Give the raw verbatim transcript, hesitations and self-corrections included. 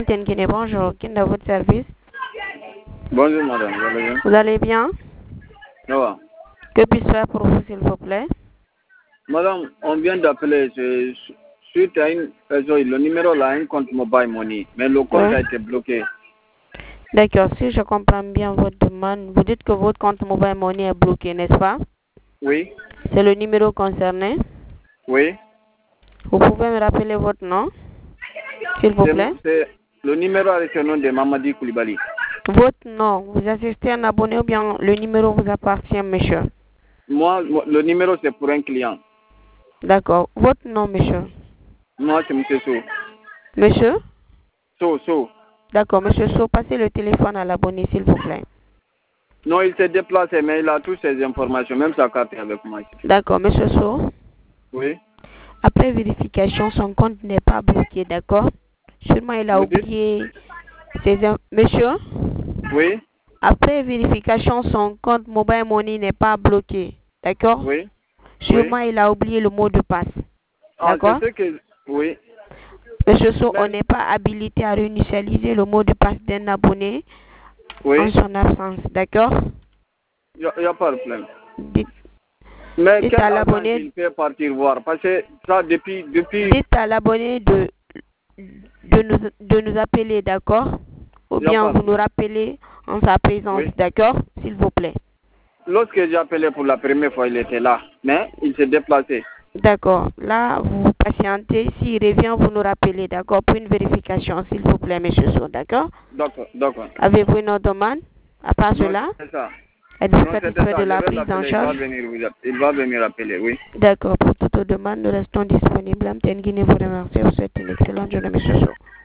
Tenkine, bonjour. Qui est dans votre service? Bonjour madame, vous allez bien? Vous allez bien? Non. Que puis-je faire pour vous, s'il vous plaît? Madame, on vient d'appeler c'est suite à une raison, le numéro là, un compte mobile money, mais le compte Oui. a été bloqué. D'accord, si je comprends bien votre demande, vous dites que votre compte mobile money est bloqué, n'est-ce pas? Oui, C'est le numéro concerné. oui. Vous pouvez me rappeler votre nom, s'il vous C'est plaît? c'est- le numéro avec le nom de Mamadi Koulibaly. Votre nom, vous assistez à un abonné ou bien le numéro vous appartient, monsieur? Moi, moi, le numéro c'est pour un client. D'accord. Votre nom, monsieur? Moi, c'est monsieur So. Monsieur? So, So. D'accord, monsieur So, passez le téléphone à l'abonné, s'il vous plaît. Non, il s'est déplacé, mais il a toutes ces informations, même sa carte est avec moi. D'accord, monsieur So. Oui. Après vérification, son compte n'est pas bloqué, d'accord? Seulement, il a Vous dites? oublié ses... in- Monsieur? Oui, Après vérification, son compte mobile money n'est pas bloqué, d'accord? oui, Sûrement, oui. il a oublié le mot de passe, Ah, d'accord? c'est ce que... Oui. Monsieur So, on Mais- n'est pas habilité à réinitialiser le mot de passe d'un abonné Oui, en son absence, d'accord? il n'y a, a pas de problème. Dites, Mais dites quel à agent l'abonné, il fait partir voir? Parce que ça, depuis... depuis dites à l'abonné de, de, nous, de nous appeler, d'accord? Ou il y a bien pas de vous nous problème. rappelez en sa présence, Oui. d'accord? S'il vous plaît. Lorsque j'ai appelé pour la première fois, il était là. Mais il s'est déplacé. D'accord. Là, vous patientez. S'il revient, vous nous rappelez, d'accord? Pour une vérification, s'il vous plaît, monsieur So, d'accord? D'accord, d'accord. Avez-vous une autre demande? À part Non, cela, c'est ça. êtes-vous Non, c'était satisfait ça. de Je la vais prise en l'appeler. Il va charge? venir vous app- Il va venir appeler, oui. D'accord. Pour toute demande, nous restons disponibles. Amten Guinée vous remercie. Vous souhaite une excellente journée, monsieur So.